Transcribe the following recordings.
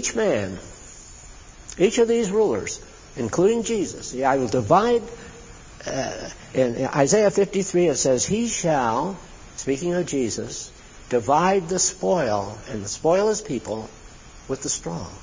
each man, each of these rulers, including Jesus, I will divide, in Isaiah 53 it says, he shall, speaking of Jesus, divide the spoil, and the spoil is people, with the strong.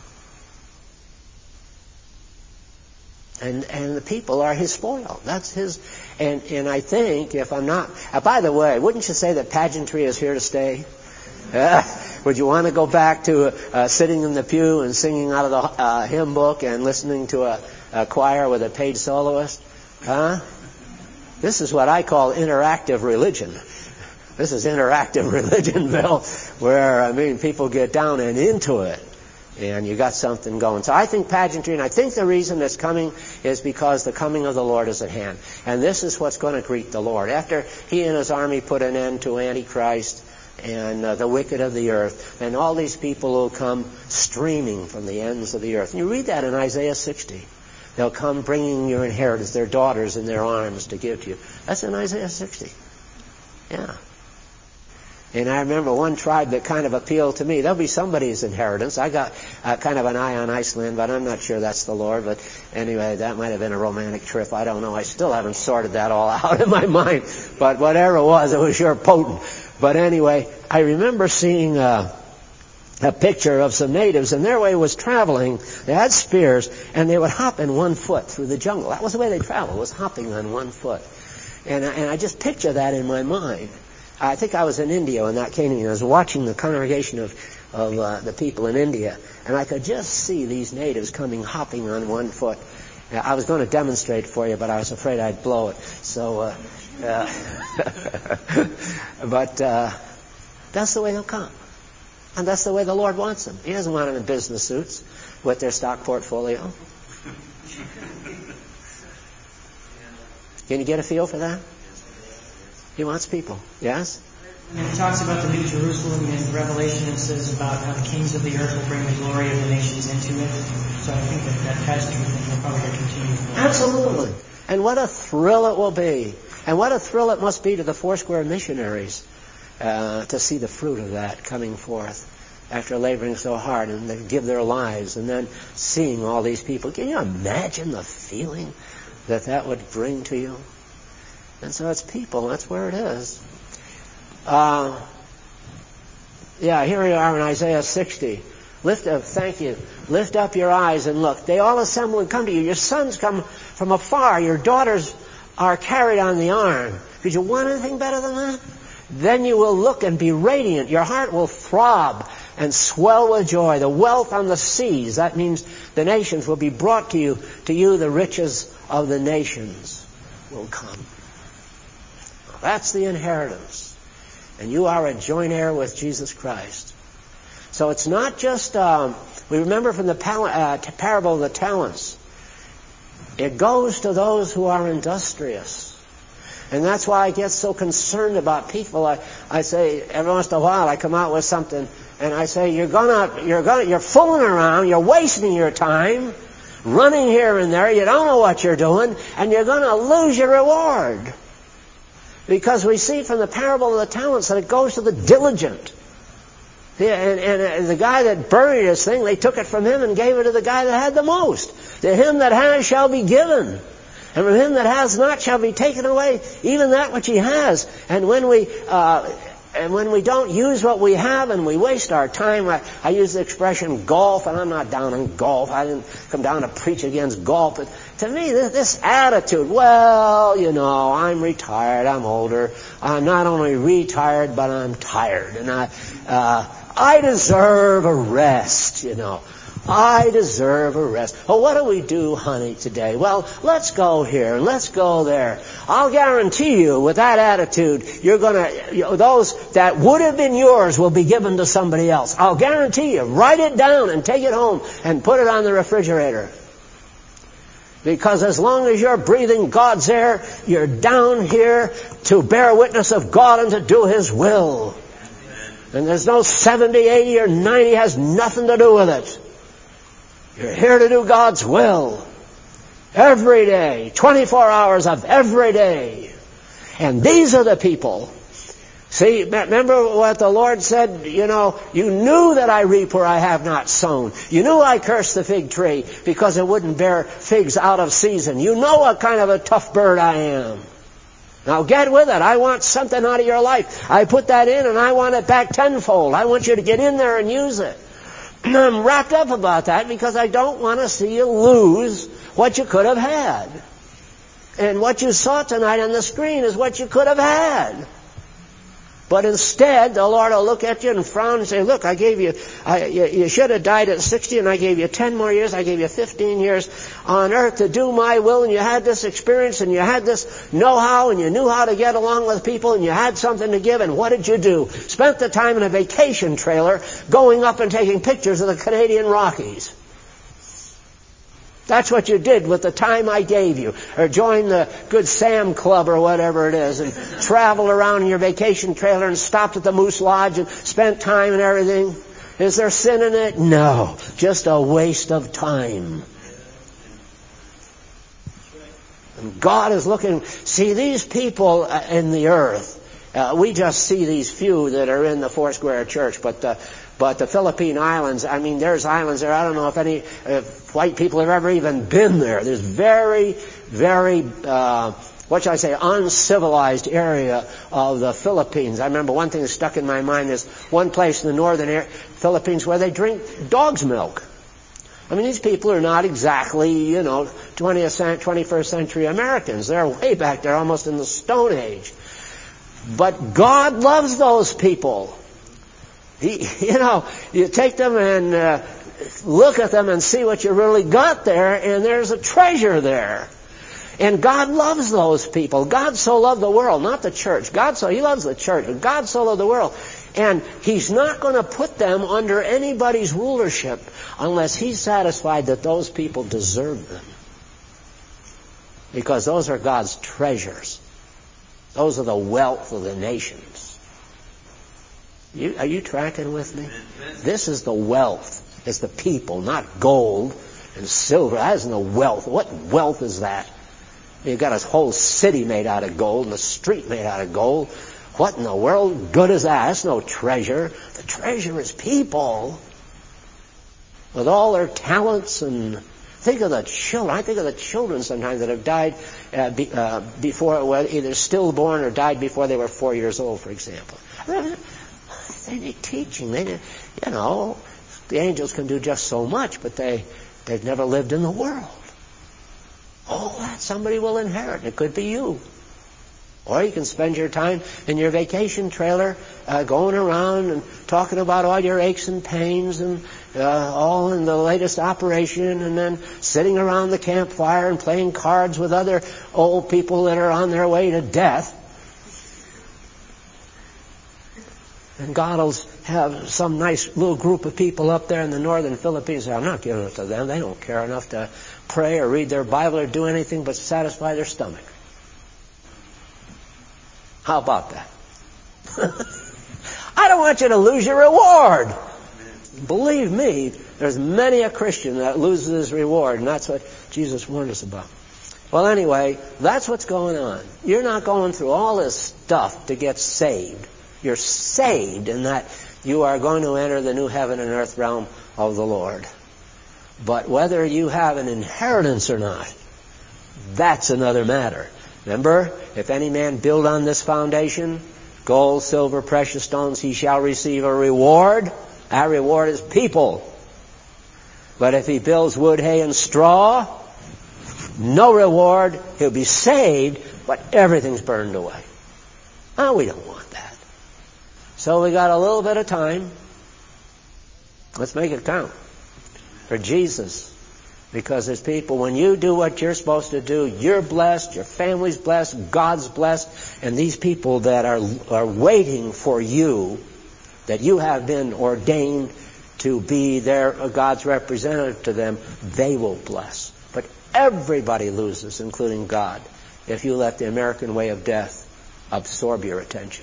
And the people are his spoil. That's his. And I think, if I'm not... by the way, wouldn't you say that pageantry is here to stay? Would you want to go back to sitting in the pew and singing out of the hymn book and listening to a choir with a paid soloist? Huh? This is what I call interactive religion. This is interactive religion, Bill, where, people get down and into it. And you got something going. So I think pageantry, and I think the reason it's coming is because the coming of the Lord is at hand. And this is what's going to greet the Lord. After he and his army put an end to Antichrist and the wicked of the earth, and all these people will come streaming from the ends of the earth. And you read that in Isaiah 60. They'll come bringing your inheritance, their daughters in their arms to give to you. That's in Isaiah 60. Yeah. And I remember one tribe that kind of appealed to me. There'll be somebody's inheritance. I got kind of an eye on Iceland, but I'm not sure that's the Lord. But anyway, that might have been a romantic trip. I don't know. I still haven't sorted that all out in my mind. But whatever it was sure potent. But anyway, I remember seeing a picture of some natives, and their way was traveling. They had spears, and they would hop in 1 foot through the jungle. That was the way they traveled, was hopping on 1 foot. And I just picture that in my mind. I think I was in India when that came to me. I was watching the congregation of the people in India, and I could just see these natives coming hopping on 1 foot. I was going to demonstrate for you, but I was afraid I'd blow it. So, but that's the way they'll come. And that's the way the Lord wants them. He doesn't want them in business suits with their stock portfolio. Can you get a feel for that? He wants people. Yes? And it talks about the New Jerusalem in Revelation. It says about how the kings of the earth will bring the glory of the nations into it. So I think that pageantry thing will probably continue. Absolutely. And what a thrill it will be. And what a thrill it must be to the Foursquare missionaries to see the fruit of that coming forth after laboring so hard, and they give their lives, and then seeing all these people. Can you imagine the feeling that would bring to you? And so it's people. That's where it is. Here we are in Isaiah 60. Thank you. Lift up your eyes and look. They all assemble and come to you. Your sons come from afar. Your daughters are carried on the arm. Could you want anything better than that? Then you will look and be radiant. Your heart will throb and swell with joy. The wealth on the seas, that means the nations, will be brought to you. To you the riches of the nations will come. That's the inheritance. And you are a joint heir with Jesus Christ. So it's not just, we remember from the parable of the talents, it goes to those who are industrious. And that's why I get so concerned about people. I say, every once in a while I come out with something, and I say, you're fooling around, you're wasting your time, running here and there, you don't know what you're doing, and you're going to lose your reward. Because we see from the parable of the talents that it goes to the diligent. And the guy that buried his thing, they took it from him and gave it to the guy that had the most. To him that has shall be given. And from him that has not shall be taken away even that which he has. And when we don't use what we have and we waste our time, I use the expression golf, and I'm not down on golf. I didn't come down to preach against golf. But to me, this attitude, I'm retired, I'm older. I'm not only retired, but I'm tired. And I deserve a rest, I deserve a rest. Oh, what do we do, honey, today? Well, let's go here and let's go there. I'll guarantee you, with that attitude, those that would have been yours will be given to somebody else. I'll guarantee you. Write it down and take it home and put it on the refrigerator. Because as long as you're breathing God's air, you're down here to bear witness of God and to do His will. And there's no 70, 80, or 90, has nothing to do with it. You're here to do God's will. Every day. 24 hours of every day. And these are the people See, remember what the Lord said, you knew that I reap where I have not sown. You knew I cursed the fig tree because it wouldn't bear figs out of season. You know what kind of a tough bird I am. Now get with it. I want something out of your life. I put that in and I want it back tenfold. I want you to get in there and use it. And I'm wrapped up about that because I don't want to see you lose what you could have had. And what you saw tonight on the screen is what you could have had. But instead, the Lord will look at you and frown and say, look, I gave you, you should have died at 60 and I gave you 10 more years, I gave you 15 years on earth to do my will, and you had this experience and you had this know-how and you knew how to get along with people and you had something to give, and what did you do? Spent the time in a vacation trailer going up and taking pictures of the Canadian Rockies. That's what you did with the time I gave you. Or join the Good Sam Club or whatever it is and travel around in your vacation trailer and stopped at the Moose Lodge and spent time and everything. Is there sin in it? No. Just a waste of time. And God is looking. See, these people in the earth, we just see these few that are in the Foursquare Church, but the Philippine Islands, there's islands there. I don't know if any white people have ever even been there. There's very, very, uncivilized area of the Philippines. I remember one thing that stuck in my mind is one place in the northern Philippines where they drink dog's milk. These people are not exactly, 21st century Americans. They're way back there, almost in the Stone Age. But God loves those people. You take them and look at them and see what you really got there, and there's a treasure there. And God loves those people. God so loved the world, not the church. He loves the church, but God so loved the world. And He's not going to put them under anybody's rulership unless He's satisfied that those people deserve them. Because those are God's treasures. Those are the wealth of the nations. Are you tracking with me? This is the wealth. It's the people, not gold and silver. That isn't the wealth. What wealth is that? You've got a whole city made out of gold and a street made out of gold. What in the world good is that? That's no treasure. The treasure is people with all their talents. And think of the children. I think of the children sometimes that have died before, either stillborn or died before they were 4 years old, for example. They need teaching. The angels can do just so much, but they've never lived in the world. Oh, that somebody will inherit. It could be you. Or you can spend your time in your vacation trailer going around and talking about all your aches and pains and all in the latest operation, and then sitting around the campfire and playing cards with other old people that are on their way to death. And God will have some nice little group of people up there in the northern Philippines say, I'm not giving it to them. They don't care enough to pray or read their Bible or do anything but satisfy their stomach. How about that? I don't want you to lose your reward. Believe me, there's many a Christian that loses his reward, and that's what Jesus warned us about. Well, anyway, that's what's going on. You're not going through all this stuff to get saved. You're saved in that you are going to enter the new heaven and earth realm of the Lord. But whether you have an inheritance or not, that's another matter. Remember, if any man build on this foundation, gold, silver, precious stones, he shall receive a reward. That reward is people. But if he builds wood, hay, and straw, no reward. He'll be saved, but everything's burned away. Oh, we don't want that. So we got a little bit of time. Let's make it count for Jesus. Because there's people, when you do what you're supposed to do, you're blessed, your family's blessed, God's blessed, and these people that are waiting for you, that you have been ordained to be God's representative to them, they will bless. But everybody loses, including God, if you let the American way of death absorb your attention.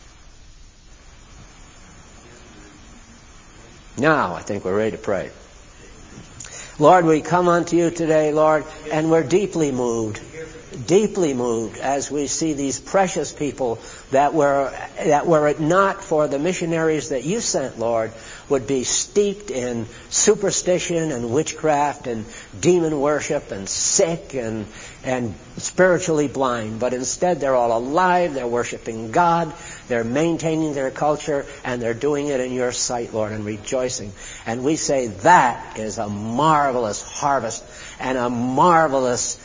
Now, I think we're ready to pray. Lord, we come unto you today, Lord, and we're deeply moved. deeply moved as we see these precious people that were it not for the missionaries that you sent, Lord, would be steeped in superstition and witchcraft and demon worship and sick and spiritually blind. But instead they're all alive, they're worshiping God, they're maintaining their culture, and they're doing it in your sight, Lord, and rejoicing. And we say that is a marvelous harvest and a marvelous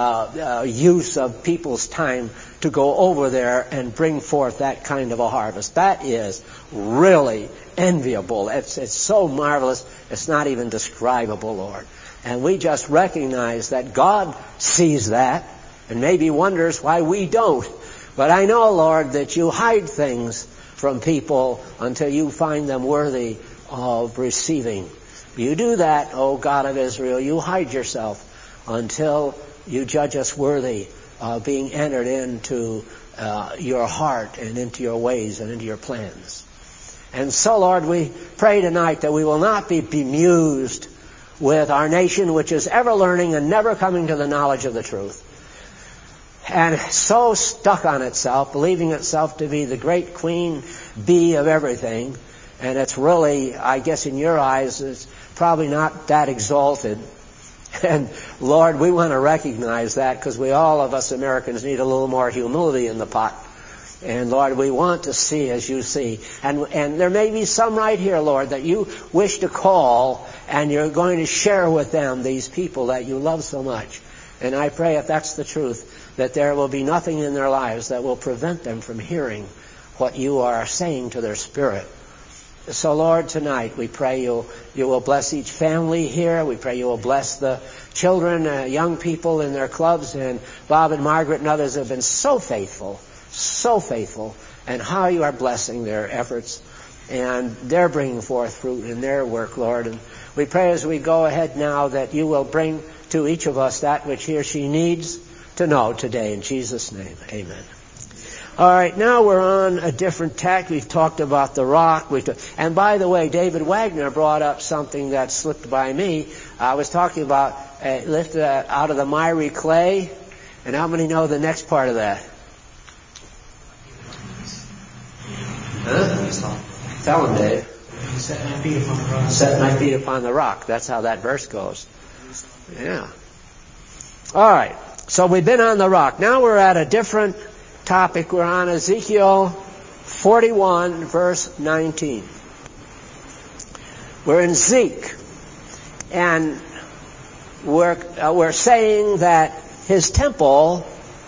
use of people's time to go over there and bring forth that kind of a harvest. That is really enviable. It's so marvelous, it's not even describable, Lord. And we just recognize that God sees that and maybe wonders why we don't. But I know, Lord, that you hide things from people until you find them worthy of receiving. You do that, O God of Israel. You hide yourself until you judge us worthy of being entered into your heart and into your ways and into your plans. And so, Lord, we pray tonight that we will not be bemused with our nation, which is ever learning and never coming to the knowledge of the truth, and so stuck on itself, believing itself to be the great queen bee of everything. And it's really, I guess in your eyes, it's probably not that exalted. And Lord, we want to recognize that, because all of us Americans need a little more humility in the pot. And Lord, we want to see as you see. And there may be some right here, Lord, that you wish to call, and you're going to share with them these people that you love so much. And I pray, if that's the truth, that there will be nothing in their lives that will prevent them from hearing what you are saying to their spirit. So, Lord, tonight we pray you will bless each family here. We pray you will bless the children, young people in their clubs. And Bob and Margaret and others have been so faithful, and how you are blessing their efforts. And they're bringing forth fruit in their work, Lord. And we pray as we go ahead now that you will bring to each of us that which he or she needs to know today. In Jesus' name, amen. All right, now we're on a different tack. We've talked about the rock. And by the way, David Wagner brought up something that slipped by me. I was talking about lifted out of the miry clay. And how many know the next part of that? Huh? Tell him, Dave. Set my feet upon the rock. Set my feet upon the rock. That's how that verse goes. Yeah. All right. So we've been on the rock. Now we're at a different topic. We're on Ezekiel 41, verse 19. We're in Zeke, and we're saying that his temple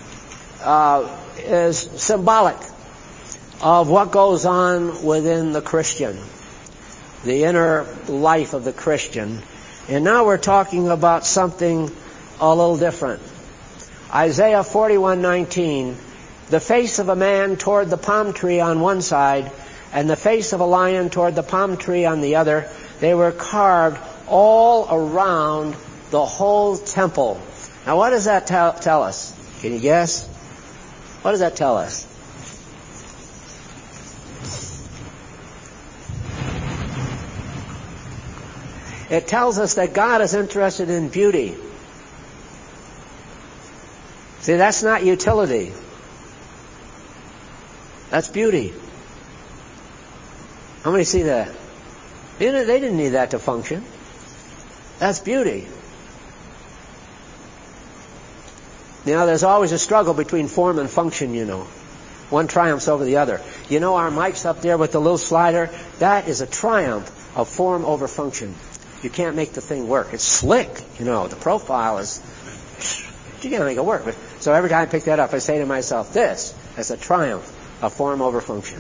is symbolic of what goes on within the Christian, the inner life of the Christian. And now we're talking about something a little different. Isaiah 41:19. The face of a man toward the palm tree on one side, and the face of a lion toward the palm tree on the other. They were carved all around the whole temple. Now what does that tell us? Can you guess? What does that tell us? It tells us that God is interested in beauty. See, that's not utility. That's beauty. How many see that? They didn't need that to function. That's beauty. There's always a struggle between form and function, One triumphs over the other. Our mics up there with the little slider, that is a triumph of form over function. You can't make the thing work. It's slick, The profile is, you can't make it work. So every time I pick that up, I say to myself, this is a triumph of form over function.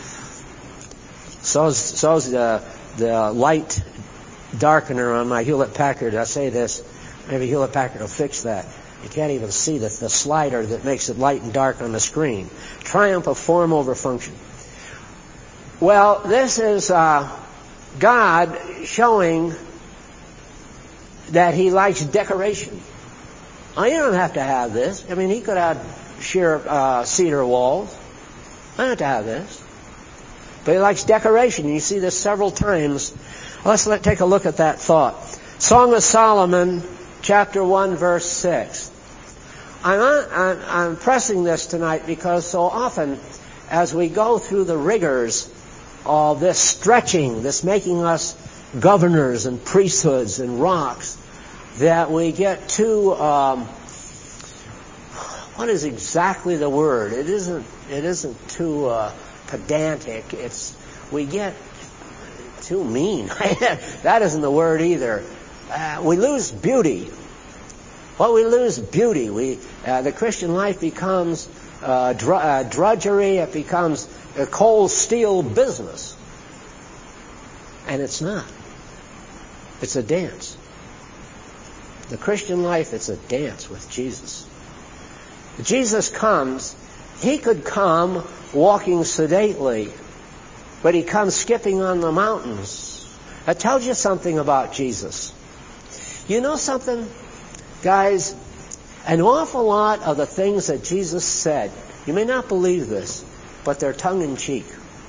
So's the light darkener on my Hewlett-Packard. I say this, maybe Hewlett-Packard will fix that. You can't even see the slider that makes it light and dark on the screen. Triumph of form over function. Well, this is God showing that he likes decoration. Oh, you don't have to have this. He could have sheer cedar walls. I don't have to have this. But he likes decoration. You see this several times. Let's take a look at that thought. Song of Solomon, chapter 1, verse 6. I'm pressing this tonight because so often as we go through the rigors of this stretching, this making us governors and priesthoods and rocks, that we get too, what is exactly the word? It isn't too pedantic. We get too mean. That isn't the word either. We lose beauty. Well, we lose beauty. The Christian life becomes drudgery. It becomes a cold steel business. And it's not. It's a dance. The Christian life, it's a dance with Jesus. Jesus comes. He could come walking sedately, but he comes skipping on the mountains. That tells you something about Jesus. You know something, guys? An awful lot of the things that Jesus said, you may not believe this, but they're tongue-in-cheek.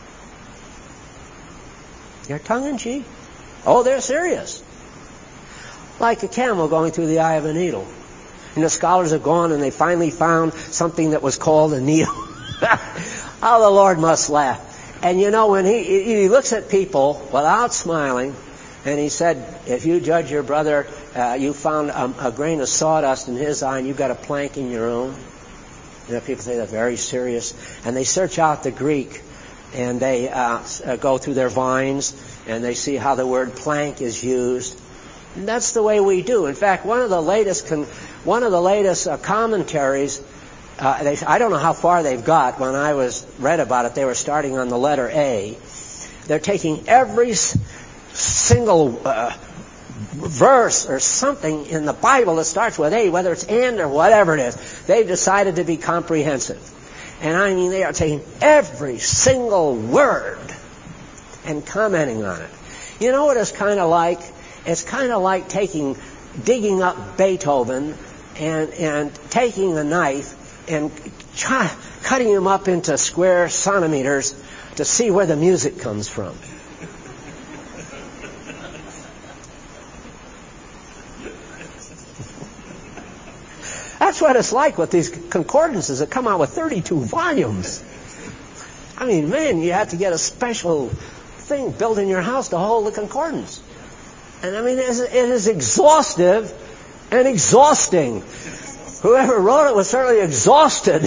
They're tongue-in-cheek. Oh, they're serious. Like a camel going through the eye of a needle. And the scholars have gone and they finally found something that was called a needle. How the Lord must laugh. And you know, when he looks at people without smiling, and he said, if you judge your brother, you found a grain of sawdust in his eye and you've got a plank in your own. You know, people say they're very serious. And they search out the Greek and they go through their vines and they see how the word plank is used. And that's the way we do. In fact, one of the latest commentaries, I don't know how far they've got. When I read about it, they were starting on the letter A. They're taking every single verse or something in the Bible that starts with A, whether it's and or whatever it is. They've decided to be comprehensive. And I mean, they are taking every single word and commenting on it. You know what it's kind of like? It's kind of like digging up Beethoven and taking a knife and cutting him up into square centimeters to see where the music comes from. That's what it's like with these concordances that come out with 32 volumes. I mean, man, you have to get a special thing built in your house to hold the concordance. And I mean, it is exhaustive and exhausting. Whoever wrote it was certainly exhausted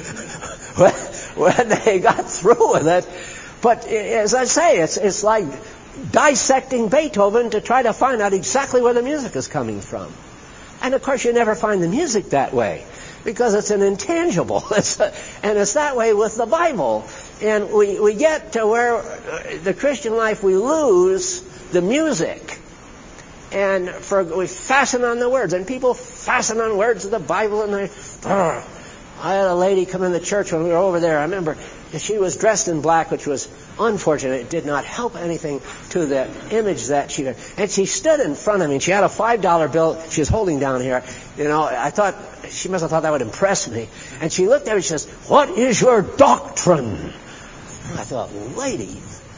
when they got through with it. But as I say, it's like dissecting Beethoven to try to find out exactly where the music is coming from. And of course, you never find the music that way because it's an intangible. And it's that way with the Bible. And we get to where the Christian life, we lose the music. And we fasten on the words. And people fasten on words of the Bible. And I had a lady come in the church when we were over there. I remember she was dressed in black, which was unfortunate. It did not help anything to the image that she had. And she stood in front of me. And she had a $5 bill she was holding down here. You know, I thought, she must have thought that would impress me. And she looked at me and she says, "What is your doctrine?" And I thought, lady,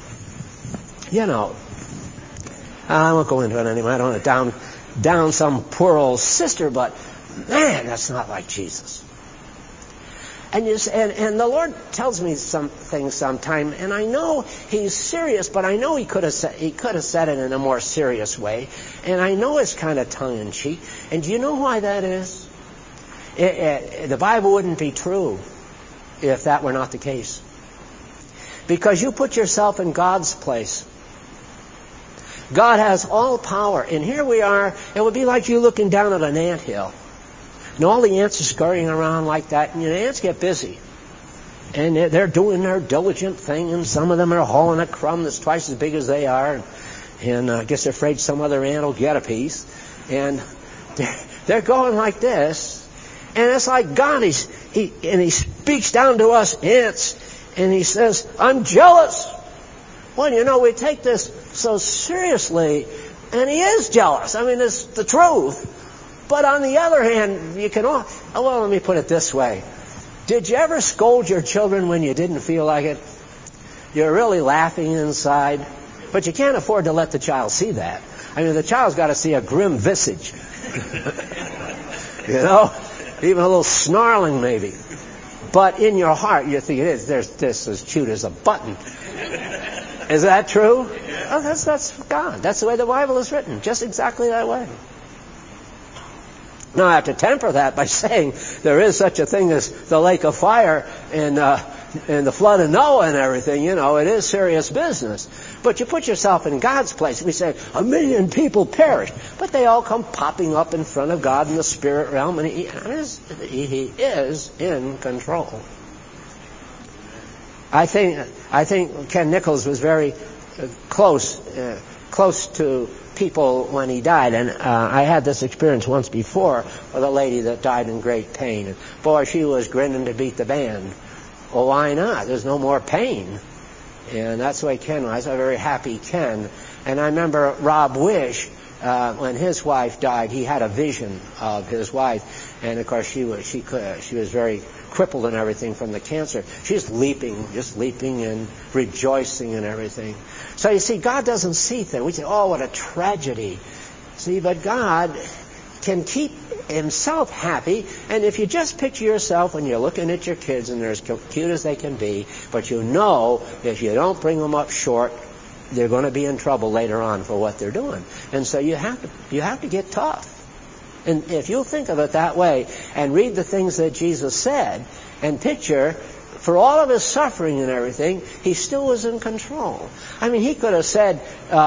you know, I won't go into it anymore. I don't want to down some poor old sister, but man, that's not like Jesus. And the Lord tells me some things sometime, and I know He's serious, but I know He could have said it in a more serious way, and I know it's kind of tongue in cheek. And do you know why that is? The Bible wouldn't be true if that were not the case, because you put yourself in God's place. God has all power. And here we are. It would be like you looking down at an anthill. And all the ants are scurrying around like that. And the ants get busy. And they're doing their diligent thing. And some of them are hauling a crumb that's twice as big as they are. And I guess they're afraid some other ant will get a piece. And they're going like this. And it's like God, He speaks down to us ants. And He says, "I'm jealous." Well, you know, we take this so seriously, and He is jealous. I mean, it's the truth. But on the other hand, let me put it this way. Did you ever scold your children when you didn't feel like it? You're really laughing inside, but you can't afford to let the child see that. I mean, the child's got to see a grim visage. You know? Even a little snarling maybe. But in your heart, you think this is cute as a button. Is that true? Oh, that's God. That's the way the Bible is written. Just exactly that way. Now, I have to temper that by saying there is such a thing as the lake of fire and the flood of Noah and everything. You know, it is serious business. But you put yourself in God's place and we say, 1 million people perish. But they all come popping up in front of God in the spirit realm, and He is in control. I think Ken Nichols was very close to people when he died, and I had this experience once before with a lady that died in great pain. And boy, she was grinning to beat the band. Well, why not? There's no more pain. And that's the way Ken was. A very happy Ken. And I remember Rob Wish, when his wife died, he had a vision of his wife, and of course she was very crippled and everything from the cancer. She's just leaping and rejoicing and everything. So you see, God doesn't see things. We say, oh, what a tragedy. See, but God can keep Himself happy, and if you just picture yourself when you're looking at your kids and they're as cute as they can be, but you know if you don't bring them up short, they're going to be in trouble later on for what they're doing. And so you have to get tough. And if you'll think of it that way and read the things that Jesus said and picture, for all of His suffering and everything, He still was in control. I mean, He could have said,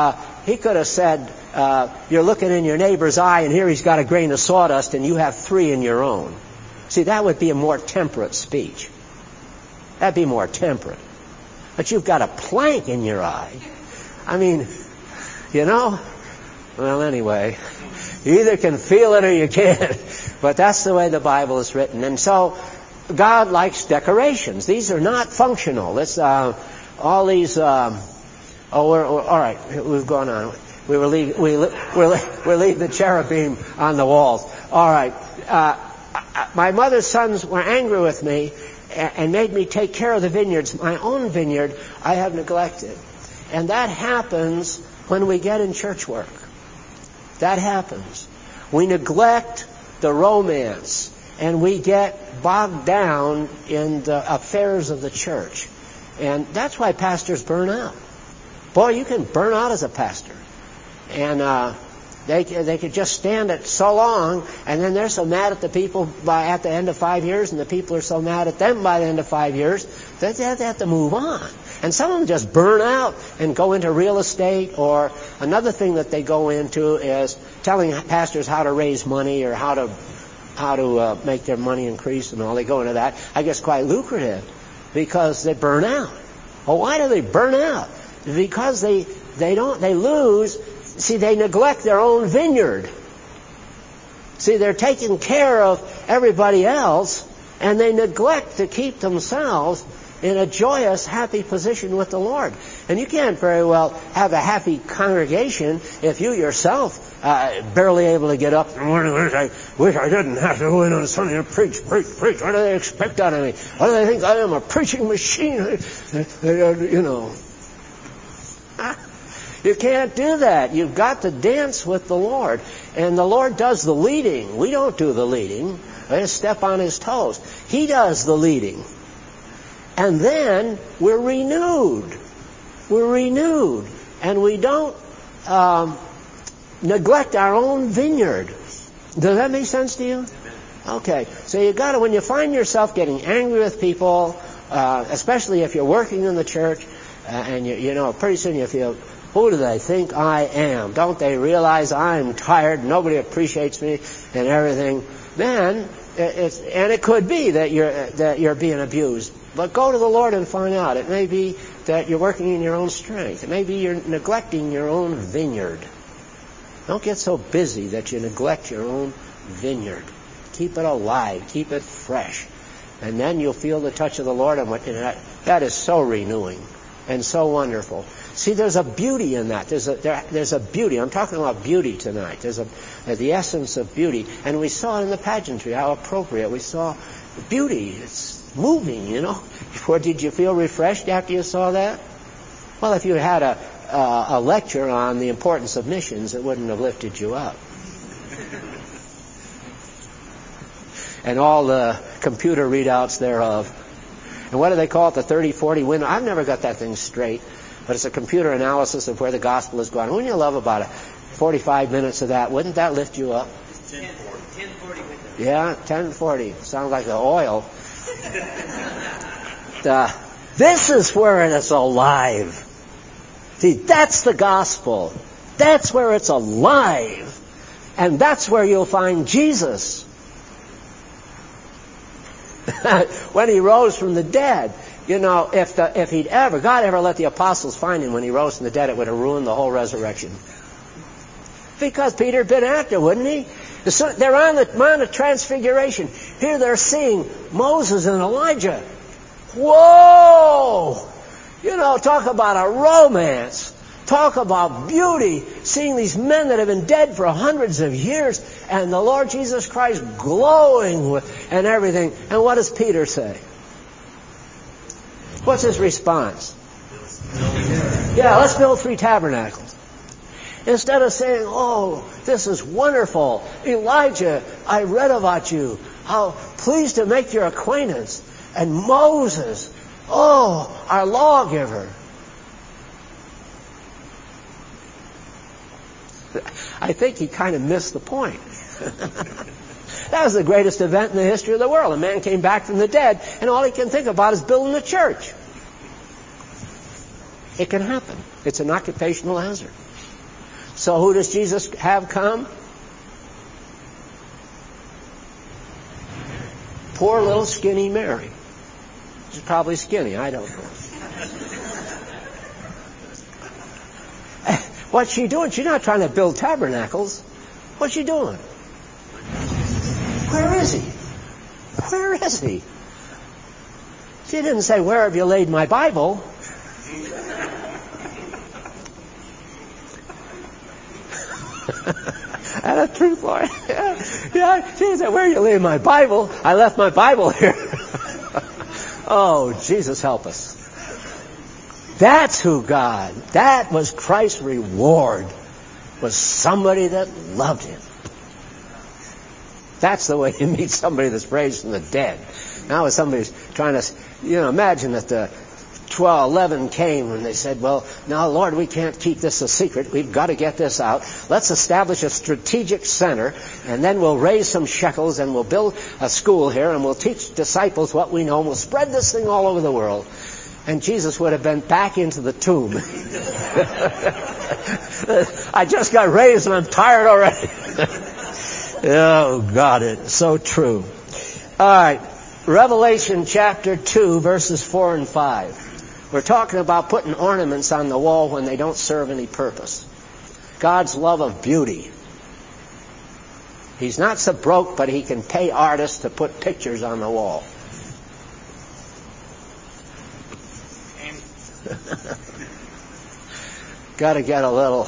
you're looking in your neighbor's eye and here he's got a grain of sawdust and you have 3 in your own. See, that would be a more temperate speech. That'd be more temperate. But you've got a plank in your eye. I mean, you know? Well, anyway, you either can feel it or you can't. But that's the way the Bible is written. And so, God likes decorations. These are not functional. It's all these. All right. We've gone on. We're leaving the cherubim on the walls. All right. My mother's sons were angry with me and made me take care of the vineyards. My own vineyard I have neglected, and that happens when we get in church work. That happens. We neglect the romance. And we get bogged down in the affairs of the church. And that's why pastors burn out. Boy, you can burn out as a pastor. And they could just stand it so long, and then they're so mad at the people at the end of 5 years, and the people are so mad at them by the end of 5 years, that they have to move on. And some of them just burn out and go into real estate, or another thing that they go into is telling pastors how to raise money or how to make their money increase and all. They go into that. I guess quite lucrative because they burn out. Well, why do they burn out? Because they lose. See, they neglect their own vineyard. See, they're taking care of everybody else, and they neglect to keep themselves in a joyous, happy position with the Lord. And you can't very well have a happy congregation if you yourself barely able to get up in the morning. I wish I didn't have to go in on Sunday and preach. What do they expect out of me? What do they think I am, a preaching machine? You know. You can't do that. You've got to dance with the Lord. And the Lord does the leading. We don't do the leading. We just step on His toes. He does the leading. And then we're renewed. We're renewed. And we don't neglect our own vineyard. Does that make sense to you? Okay. So you got to, when you find yourself getting angry with people, especially if you're working in the church, and you know, pretty soon you feel, who do they think I am? Don't they realize I'm tired? Nobody appreciates me and everything. Then it could be that you're being abused. But go to the Lord and find out. It may be that you're working in your own strength. It may be you're neglecting your own vineyard. Don't get so busy that you neglect your own vineyard. Keep it alive. Keep it fresh. And then you'll feel the touch of the Lord. And that is so renewing and so wonderful. See, there's a beauty in that. There's a beauty. I'm talking about beauty tonight. There's the essence of beauty. And we saw in the pageantry how appropriate. We saw beauty. It's moving, you know. Or did you feel refreshed after you saw that? Well, if you had a lecture on the importance of missions, it wouldn't have lifted you up. and all the computer readouts thereof. And what do they call it? The 30-40 window? I've never got that thing straight, but it's a computer analysis of where the gospel is going. Wouldn't you love about it? 45 minutes of that. Wouldn't that lift you up? 10-40 window. Yeah, 10-40. Sounds like the oil. This is where it is alive. See, that's the gospel. That's where it's alive. And that's where you'll find Jesus. When he rose from the dead. You know, if God ever let the apostles find him when he rose from the dead, it would have ruined the whole resurrection. Because Peter had been after, wouldn't he? So they're on the Mount of Transfiguration. Here they're seeing Moses and Elijah. Whoa! You know, talk about a romance. Talk about beauty. Seeing these men that have been dead for hundreds of years, and the Lord Jesus Christ glowing and everything. And what does Peter say? What's his response? Yeah, let's build 3 tabernacles. Instead of saying, oh, this is wonderful. Elijah, I read about you. How pleased to make your acquaintance. And Moses, oh, our lawgiver. I think he kind of missed the point. That was the greatest event in the history of the world. A man came back from the dead, and all he can think about is building a church. It can happen. It's an occupational hazard. So who does Jesus have come? Poor little skinny Mary. She's probably skinny, I don't know. What's she doing? She's not trying to build tabernacles. What's she doing? Where is he? Where is he? She didn't say, where have you laid my Bible? That's a truth, Lord. Yeah. She didn't say, where have you laid my Bible? I left my Bible here. Oh, Jesus help us. That's who God, that was Christ's reward, was somebody that loved him. That's the way you meet somebody that's raised from the dead. Now if somebody's trying to, imagine that the 11 came and they said, well, now Lord, we can't keep this a secret. We've got to get this out. Let's establish a strategic center, and then we'll raise some shekels and we'll build a school here and we'll teach disciples what we know and we'll spread this thing all over the world. And Jesus would have been back into the tomb. I just got raised and I'm tired already. Oh, God, it's so true. All right, Revelation chapter 2, verses 4 and 5. We're talking about putting ornaments on the wall when they don't serve any purpose. God's love of beauty. He's not so broke, but he can pay artists to put pictures on the wall. Gotta get a little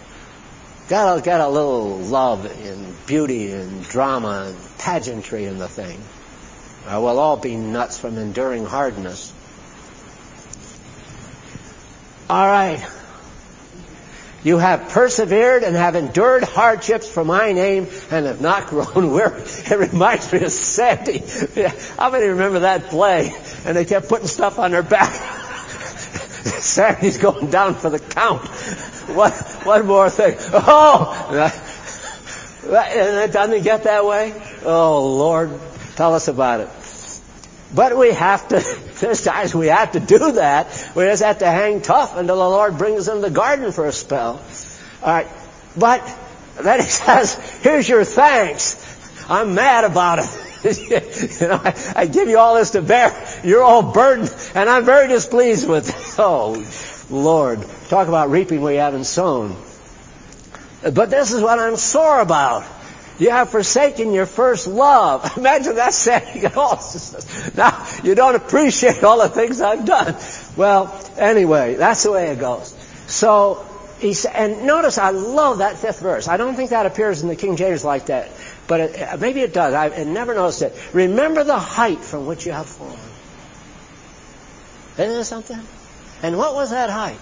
love and beauty and drama and pageantry in the thing. Or we'll all be nuts from enduring hardness. All right. You have persevered and have endured hardships for my name and have not grown weary. It reminds me of Sandy. How many remember that play? And they kept putting stuff on their back. Sandy's going down for the count. One more thing. Oh! And it doesn't get that way? Oh, Lord, tell us about it. But we have to, there's times we have to do that. We just have to hang tough until the Lord brings them to the garden for a spell. All right. But then he says, here's your thanks. I'm mad about it. I give you all this to bear. You're all burdened, and I'm very displeased with it. Oh, Lord. Talk about reaping where you haven't sown. But this is what I'm sore about. You have forsaken your first love. Imagine that saying. Now, you don't appreciate all the things I've done. Well, anyway, that's the way it goes. So, and notice I love that 5th verse. I don't think that appears in the King James like that. But maybe it does. I've never noticed it. Remember the height from which you have fallen. Isn't that something? And what was that height?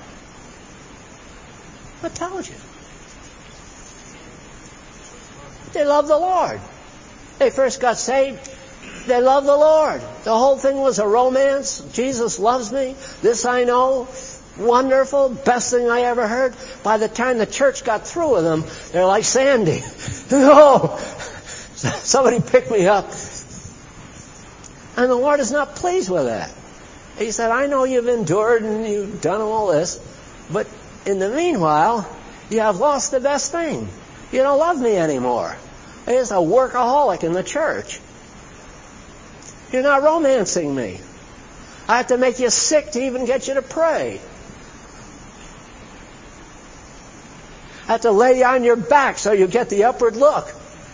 What told you? They loved the Lord. They first got saved. They love the Lord. The whole thing was a romance. Jesus loves me. This I know. Wonderful. Best thing I ever heard. By the time the church got through with them, they're like Sandy. Oh, somebody picked me up. And the Lord is not pleased with that. He said, I know you've endured and you've done all this, but in the meanwhile, you have lost the best thing. You don't love me anymore. There's a workaholic in the church. You're not romancing me. I have to make you sick to even get you to pray. I have to lay you on your back so you get the upward look.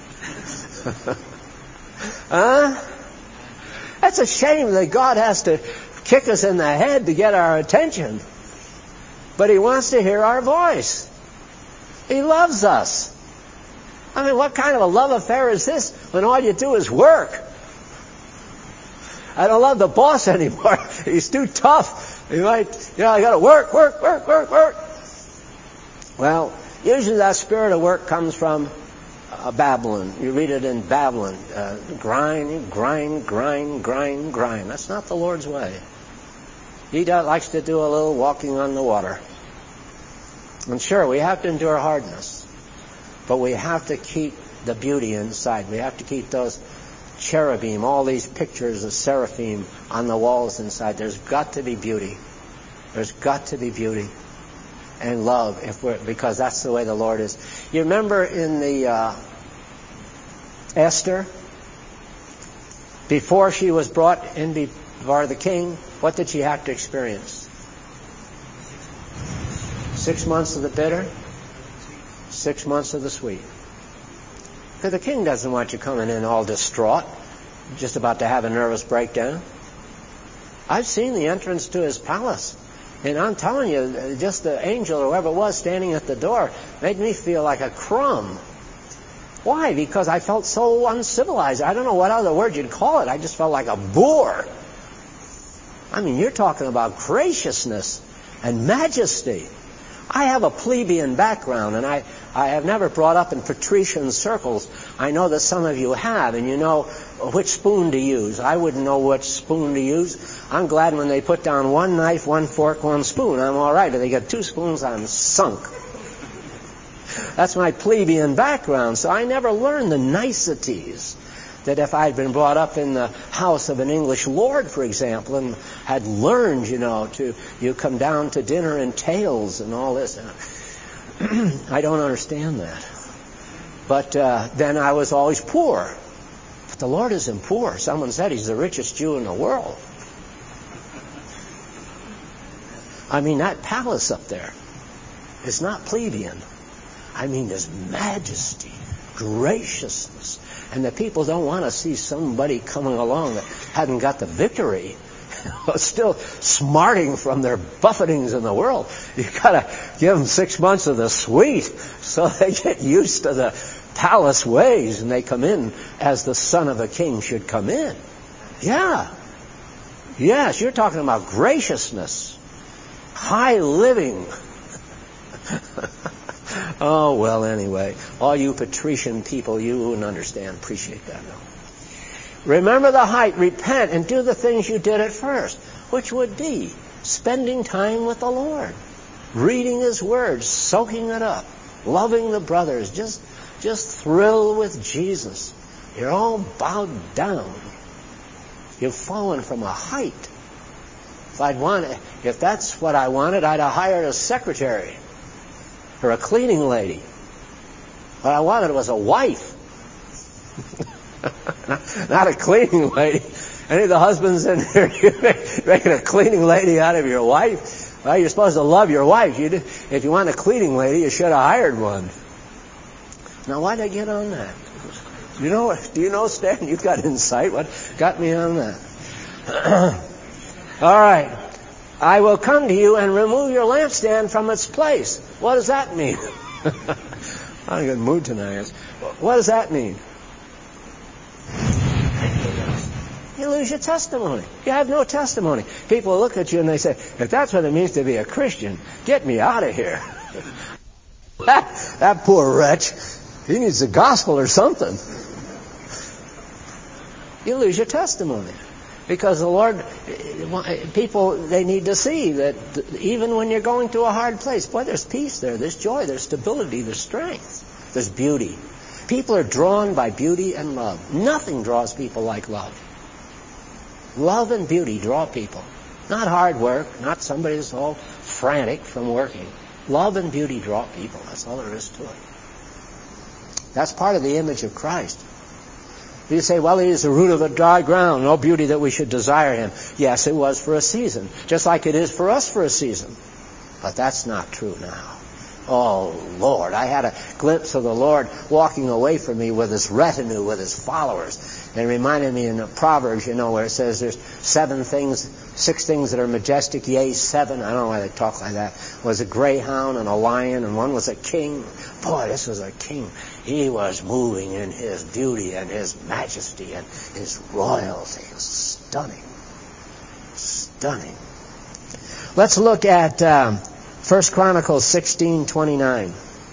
Huh? That's a shame that God has to kick us in the head to get our attention. But He wants to hear our voice. He loves us. I mean, what kind of a love affair is this when all you do is work? I don't love the boss anymore. He's too tough. He might, I got to work. Well, usually that spirit of work comes from Babylon. You read it in Babylon. Grind. That's not the Lord's way. He likes to do a little walking on the water. And sure, we have to endure hardness. But we have to keep the beauty inside. We have to keep those cherubim, all these pictures of seraphim on the walls inside. There's got to be beauty. There's got to be beauty and love, because that's the way the Lord is. You remember in the Esther, before she was brought in before the king, what did she have to experience? 6 months of the bitter, 6 months of the sweet. Because the king doesn't want you coming in all distraught, just about to have a nervous breakdown. I've seen the entrance to his palace. And I'm telling you, just the angel or whoever it was standing at the door made me feel like a crumb. Why? Because I felt so uncivilized. I don't know what other word you'd call it. I just felt like a boor. I mean, you're talking about graciousness and majesty. I have a plebeian background, and I have never brought up in patrician circles. I know that some of you have, and you know which spoon to use. I wouldn't know which spoon to use. I'm glad when they put down one knife, one fork, one spoon. I'm all right. If they get 2 spoons, I'm sunk. That's my plebeian background, so I never learned the niceties that if I'd been brought up in the house of an English lord, for example, and had learned, you come down to dinner in tails and all this. I don't understand that. But then I was always poor. But the Lord isn't poor. Someone said He's the richest Jew in the world. I mean, that palace up there is not plebeian. I mean, there's majesty, graciousness. And the people don't want to see somebody coming along that hadn't got the victory, still smarting from their buffetings in the world. You've got to give them 6 months of the sweet so they get used to the palace ways and they come in as the son of a king should come in. Yeah. Yes, you're talking about graciousness, high living. Oh, well, anyway, all you patrician people, you wouldn't understand. Appreciate that, though. Remember the height, repent, and do the things you did at first, which would be spending time with the Lord, reading His Word, soaking it up, loving the brothers, just thrill with Jesus. You're all bowed down. You've fallen from a height. If that's what I wanted, I'd have hired a secretary or a cleaning lady. What I wanted was a wife. Not a cleaning lady. Any of the husbands in here, you're making a cleaning lady out of your wife? Well, you're supposed to love your wife. If you want a cleaning lady, you should have hired one. Now, why'd I get on that? Do you know, Stan? You've got insight. What got me on that? All right. I will come to you and remove your lampstand from its place. What does that mean? I'm in a good mood tonight. What does that mean? You lose your testimony. You have no testimony. People look at you and they say, if that's what it means to be a Christian, get me out of here. That poor wretch, he needs the gospel or something. You lose your testimony. Because the Lord, people, they need to see that even when you're going through a hard place, boy, there's peace there, there's joy, there's stability, there's strength, there's beauty. People are drawn by beauty and love. Nothing draws people like love. Love and beauty draw people. Not hard work, not somebody that's all frantic from working. Love and beauty draw people. That's all there is to it. That's part of the image of Christ. You say, well, he is the root of a dry ground, no beauty that we should desire him. Yes, it was for a season, just like it is for us for a season. But that's not true now. Oh, Lord, I had a glimpse of the Lord walking away from me with his retinue, with his followers. And it reminded me in the Proverbs, where it says there's 6 things that are majestic, yea, 7. I don't know why they talk like that. Was a greyhound and a lion, and one was a king. Boy, this was a king. He was moving in his beauty and his majesty and his royalty. It was stunning. Stunning. Let's look at 1 Chronicles 16:29.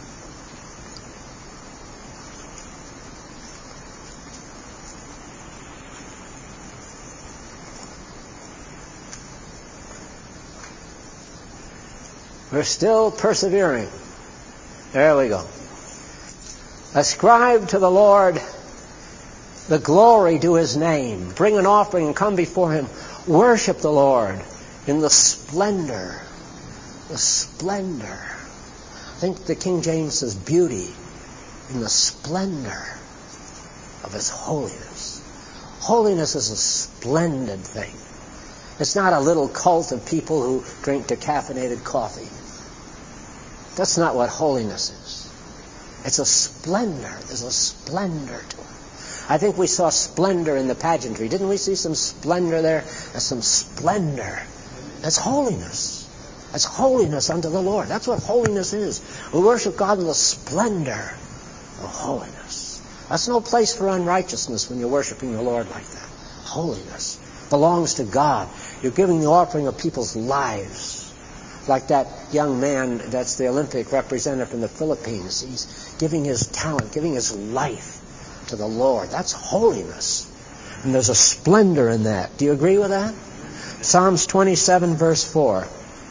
We're still persevering. There we go. Ascribe to the Lord the glory due his name. Bring an offering and come before him. Worship the Lord in the splendor. The splendor. I think the King James says beauty in the splendor of his holiness. Holiness is a splendid thing. It's not a little cult of people who drink decaffeinated coffee. That's not what holiness is. It's a splendor. There's a splendor to it. I think we saw splendor in the pageantry. Didn't we see some splendor there? There's some splendor. That's holiness. That's holiness unto the Lord. That's what holiness is. We worship God in the splendor of holiness. That's no place for unrighteousness when you're worshiping the Lord like that. Holiness belongs to God. You're giving the offering of people's lives. Like that young man that's the Olympic representative from the Philippines. He's giving his talent, giving his life to the Lord. That's holiness. And there's a splendor in that. Do you agree with that? Psalms 27 verse 4.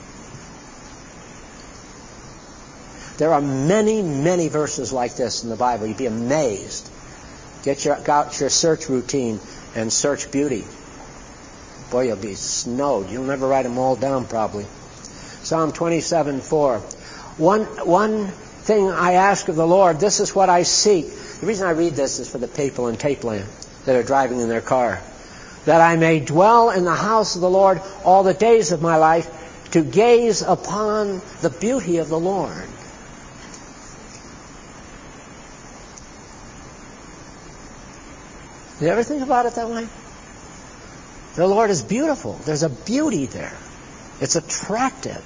There are many, many verses like this in the Bible. You'd be amazed. Get out your search routine and search beauty. Boy, you'll be snowed. You'll never write them all down probably. Psalm 27:4. One thing I ask of the Lord, this is what I seek. The reason I read this is for the people in Tape Land that are driving in their car. That I may dwell in the house of the Lord all the days of my life, to gaze upon the beauty of the Lord. Do you ever think about it that way? The Lord is beautiful. There's a beauty there. It's attractive.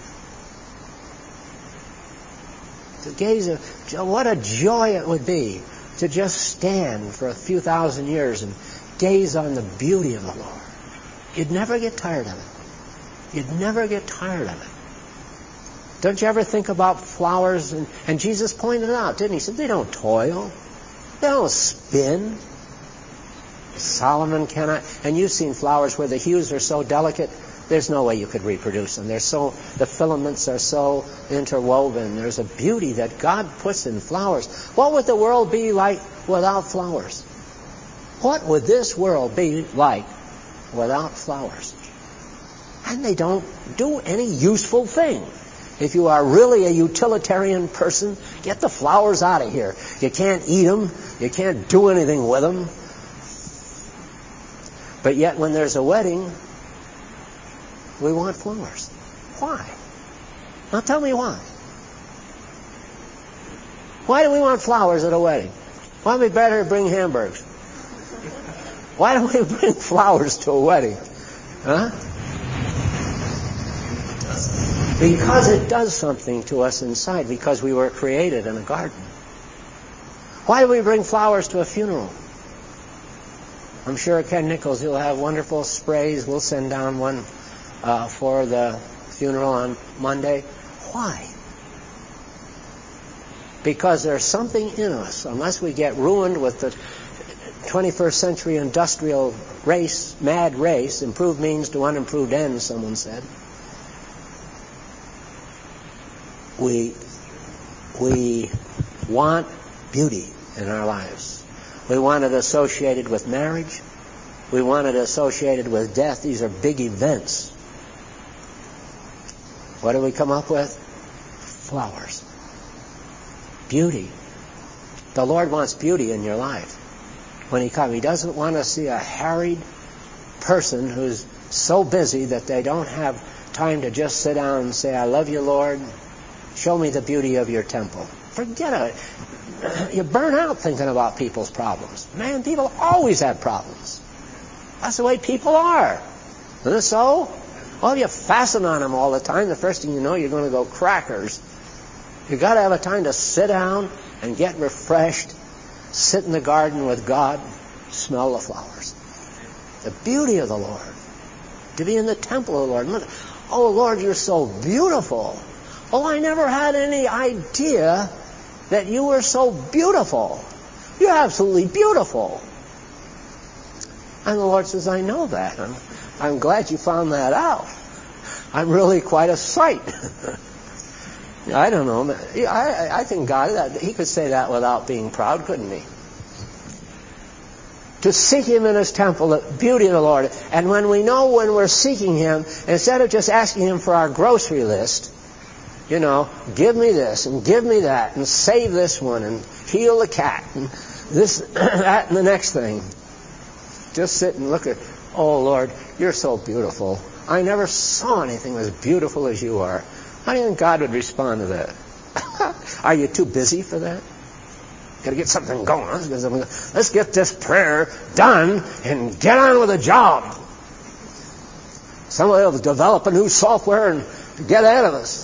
To gaze, what a joy it would be to just stand for a few thousand years and gaze on the beauty of the Lord. You'd never get tired of it. You'd never get tired of it. Don't you ever think about flowers? And Jesus pointed it out, didn't he? He said, they don't toil. They don't spin. Solomon cannot. And you've seen flowers where the hues are so delicate, there's no way you could reproduce them. The filaments are so interwoven. There's a beauty that God puts in flowers. What would the world be like without flowers? What would this world be like without flowers? And they don't do any useful thing. If you are really a utilitarian person, get the flowers out of here. You can't eat them. You can't do anything with them. But yet when there's a wedding, we want flowers. Why? Now tell me why. Why do we want flowers at a wedding? Why would we better bring hamburgers? Why don't we bring flowers to a wedding? Huh? Because it does something to us inside, because we were created in a garden. Why do we bring flowers to a funeral? I'm sure Ken Nichols, he'll have wonderful sprays. We'll send down one for the funeral on Monday. Why? Because there's something in us, unless we get ruined with 21st century industrial race, mad race, improved means to unimproved ends, someone said. We want beauty in our lives. We want it associated with marriage. We want it associated with death. These are big events. What do we come up with? Flowers. Beauty. The Lord wants beauty in your life. When He comes, He doesn't want to see a harried person who's so busy that they don't have time to just sit down and say, I love you, Lord. Show me the beauty of your temple. Forget it. You burn out thinking about people's problems. Man, people always have problems. That's the way people are. Isn't it so? Well, if you fasten on them all the time, the first thing you know, you're going to go crackers. You've got to have a time to sit down and get refreshed, sit in the garden with God, smell the flowers. The beauty of the Lord. To be in the temple of the Lord. Oh, Lord, you're so beautiful. Oh, I never had any idea that you were so beautiful. You're absolutely beautiful. And the Lord says, I know that. I'm glad you found that out. I'm really quite a sight. I don't know. I think God, He could say that without being proud, couldn't He? To seek Him in His temple, the beauty of the Lord. And when we know when we're seeking Him, instead of just asking Him for our grocery list, you know, give me this and give me that and save this one and heal the cat and this, that, and the next thing. Just sit and look at, oh, Lord, you're so beautiful. I never saw anything as beautiful as you are. How do you think God would respond to that? Are you too busy for that? Got to get something going. Let's get this prayer done and get on with the job. Somebody will develop a new software and get ahead of us.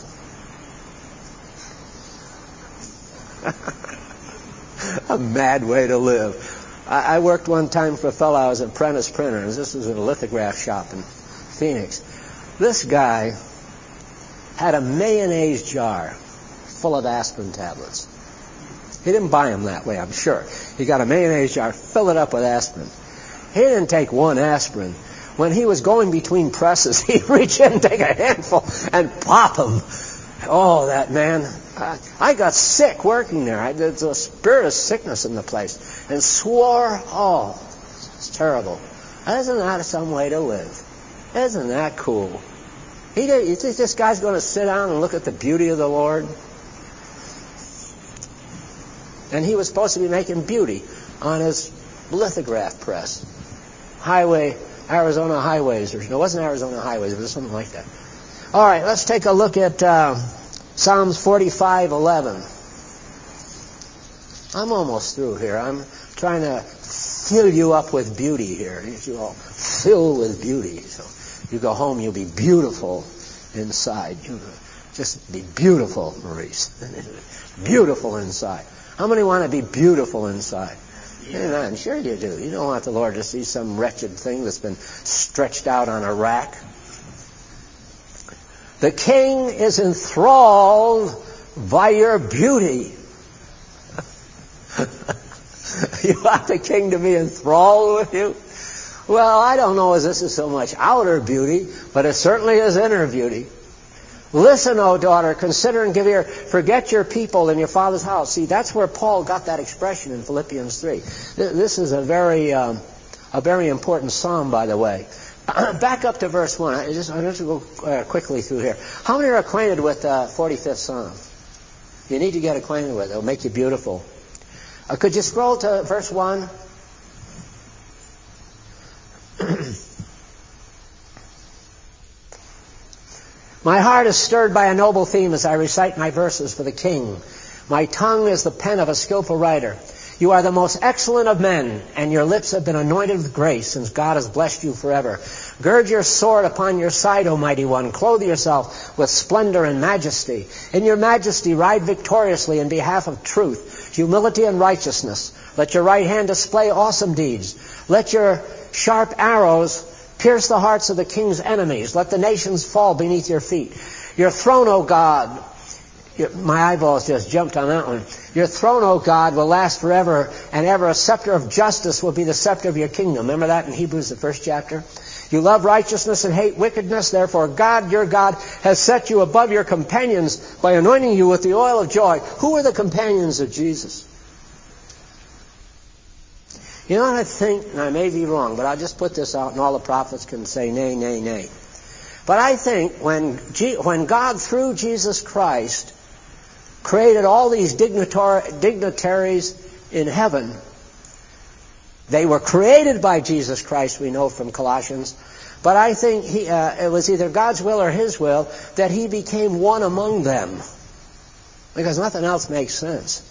A mad way to live. I worked one time for a fellow, I was an apprentice printer, and this was in a lithograph shop in Phoenix. This guy had a mayonnaise jar full of aspirin tablets. He didn't buy them that way, I'm sure. He got a mayonnaise jar, fill it up with aspirin. He didn't take one aspirin. When he was going between presses, he'd reach in and take a handful and pop them. Oh, that man. I got sick working there. There's a spirit of sickness in the place. And swore, oh, it's terrible. Isn't that some way to live? Isn't that cool? You think this guy's going to sit down and look at the beauty of the Lord? And he was supposed to be making beauty on his lithograph press. Arizona Highways. It wasn't Arizona Highways, it was something like that. All right, let's take a look at Psalms 45:11. I'm almost through here. I'm trying to fill you up with beauty here. You're all filled with beauty. So you go home, you'll be beautiful inside. You just be beautiful, Maurice. Beautiful inside. How many want to be beautiful inside? Amen. Sure you do. You don't want the Lord to see some wretched thing that's been stretched out on a rack. The king is enthralled by your beauty. You want the king to be enthralled with you? Well, I don't know if this is so much outer beauty, but it certainly is inner beauty. Listen, O daughter, consider and give ear. Forget your people and your father's house. See, that's where Paul got that expression in Philippians 3. This is a very important psalm, by the way. Back up to verse 1. I just to go quickly through here. How many are acquainted with 45th Psalm? You need to get acquainted with it. It'll make you beautiful. Could you scroll to verse 1? My heart is stirred by a noble theme as I recite my verses for the king. My tongue is the pen of a skillful writer. You are the most excellent of men, and your lips have been anointed with grace, since God has blessed you forever. Gird your sword upon your side, O mighty one. Clothe yourself with splendor and majesty. In your majesty ride victoriously in behalf of truth, humility, and righteousness. Let your right hand display awesome deeds. Let your sharp arrows pierce the hearts of the king's enemies. Let the nations fall beneath your feet. Your throne, O God, My eyeballs just jumped on that one. Your throne, O God, will last forever and ever. A scepter of justice will be the scepter of your kingdom. Remember that in Hebrews, the 1st chapter? You love righteousness and hate wickedness. Therefore, God, your God, has set you above your companions by anointing you with the oil of joy. Who are the companions of Jesus? You know what I think, and I may be wrong, but I'll just put this out and all the prophets can say nay, nay, nay. But I think when God, through Jesus Christ, created all these dignitaries in heaven, they were created by Jesus Christ, we know from Colossians. But I think it was either God's will or His will that He became one among them. Because nothing else makes sense.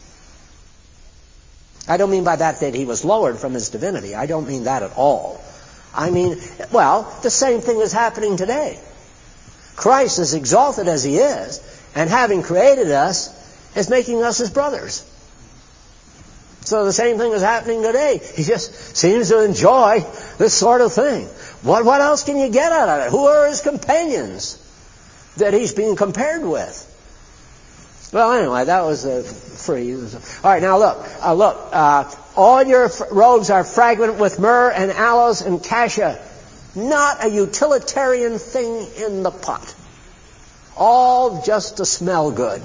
I don't mean by that He was lowered from His divinity. I don't mean that at all. I mean, well, the same thing is happening today. Christ, as exalted as He is, and having created us, is making us His brothers. So the same thing is happening today. He just seems to enjoy this sort of thing. What else can you get out of it? Who are His companions that He's being compared with? Well, anyway, that was free. All right, now look. All your robes are fragrant with myrrh and aloes and cassia. Not a utilitarian thing in the pot. All just to smell good.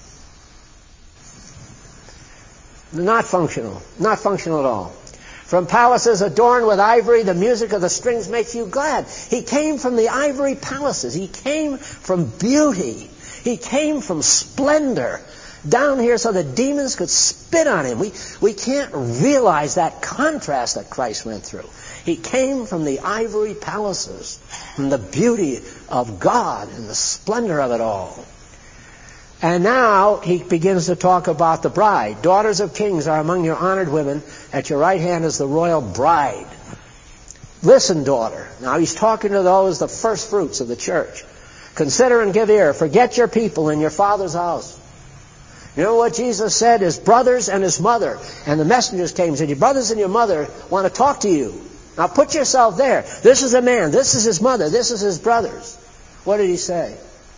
Not functional. Not functional at all. From palaces adorned with ivory, the music of the strings makes you glad. He came from the ivory palaces. He came from beauty. He came from splendor down here so the demons could spit on Him. We can't realize that contrast that Christ went through. He came from the ivory palaces, from the beauty of God and the splendor of it all. And now He begins to talk about the bride. Daughters of kings are among your honored women. At your right hand is the royal bride. Listen, daughter. Now He's talking to those, the first fruits of the church. Consider and give ear. Forget your people and your father's house. You know what Jesus said? His brothers and His mother. And the messengers came and said, your brothers and your mother want to talk to you. Now put yourself there. This is a man. This is his mother. This is his brothers. What did He say?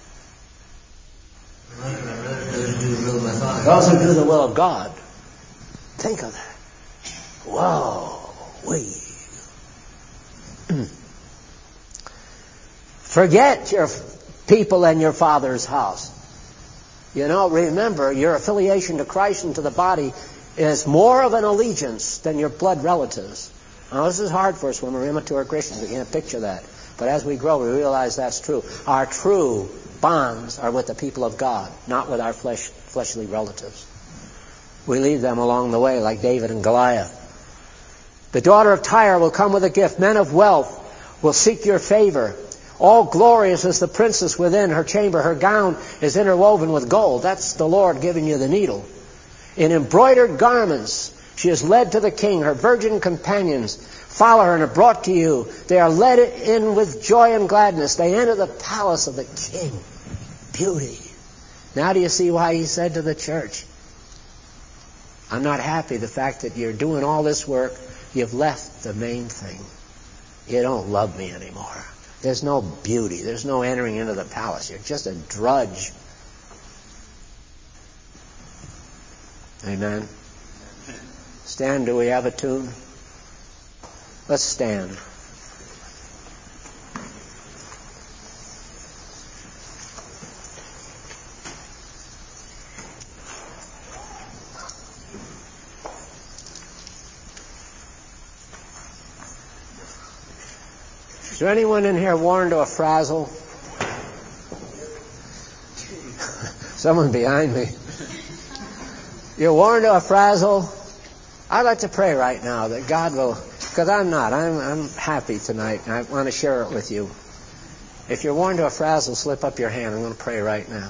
Those who do the will of God. Think of that. Whoa. Forget your people and your father's house. You know, remember, your affiliation to Christ and to the body is more of an allegiance than your blood relatives. Now, this is hard for us when we're immature Christians. We can't picture that. But as we grow, we realize that's true. Our true bonds are with the people of God, not with our fleshly relatives. We leave them along the way, like David and Goliath. The daughter of Tyre will come with a gift. Men of wealth will seek your favor. All glorious is the princess within her chamber. Her gown is interwoven with gold. That's the Lord giving you the needle. In embroidered garments, she is led to the king. Her virgin companions follow her and are brought to you. They are led in with joy and gladness. They enter the palace of the king. Beauty. Now do you see why He said to the church, I'm not happy the fact that you're doing all this work. You've left the main thing. You don't love me anymore. There's no beauty. There's no entering into the palace. You're just a drudge. Amen. Stand. Do we have a tune? Let's stand. Is there anyone in here worn to a frazzle? Someone behind me. You're worn to a frazzle? I'd like to pray right now that God will, because I'm not. I'm happy tonight, and I want to share it with you. If you're worn to a frazzle, slip up your hand. I'm going to pray right now.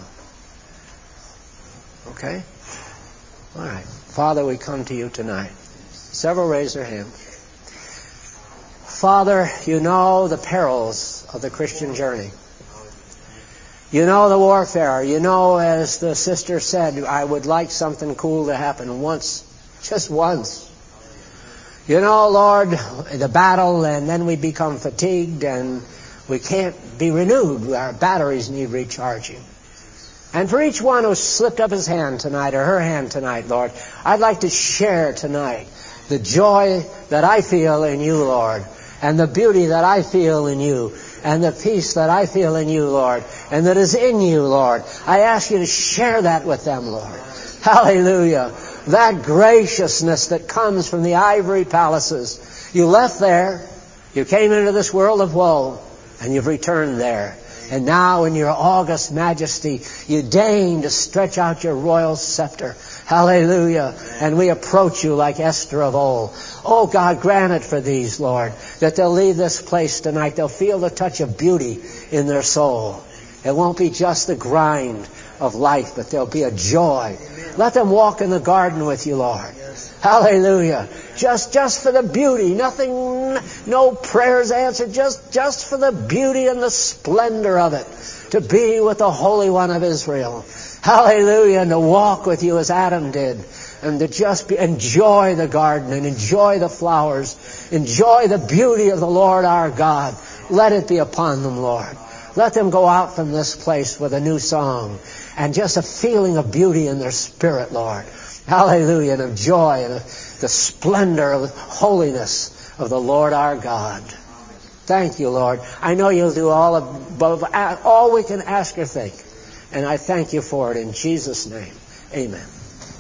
Okay? All right. Father, we come to you tonight. Several raise their hands. Father, you know the perils of the Christian journey. You know the warfare. You know, as the sister said, I would like something cool to happen once, just once. You know, Lord, the battle, and then we become fatigued and we can't be renewed. Our batteries need recharging. And for each one who slipped up his hand tonight or her hand tonight, Lord, I'd like to share tonight the joy that I feel in you, Lord, and the beauty that I feel in you, and the peace that I feel in you, Lord, and that is in you, Lord. I ask you to share that with them, Lord. Hallelujah. That graciousness that comes from the ivory palaces. You left there, you came into this world of woe, and you've returned there. And now in your august majesty, you deign to stretch out your royal scepter. Hallelujah. And we approach you like Esther of old. Oh God, grant it for these, Lord, that they'll leave this place tonight. They'll feel the touch of beauty in their soul. It won't be just the grind of life, but there'll be a joy. Let them walk in the garden with you, Lord. Hallelujah. Just for the beauty. Nothing, no prayers answered. Just for the beauty and the splendor of it. To be with the Holy One of Israel. Hallelujah. And to walk with you as Adam did. And to just enjoy the garden and enjoy the flowers. Enjoy the beauty of the Lord our God. Let it be upon them, Lord. Let them go out from this place with a new song. And just a feeling of beauty in their spirit, Lord. Hallelujah. And of joy and of the splendor of holiness of the Lord our God. Thank you, Lord. I know you'll do all we can ask or think. And I thank you for it in Jesus' name. Amen.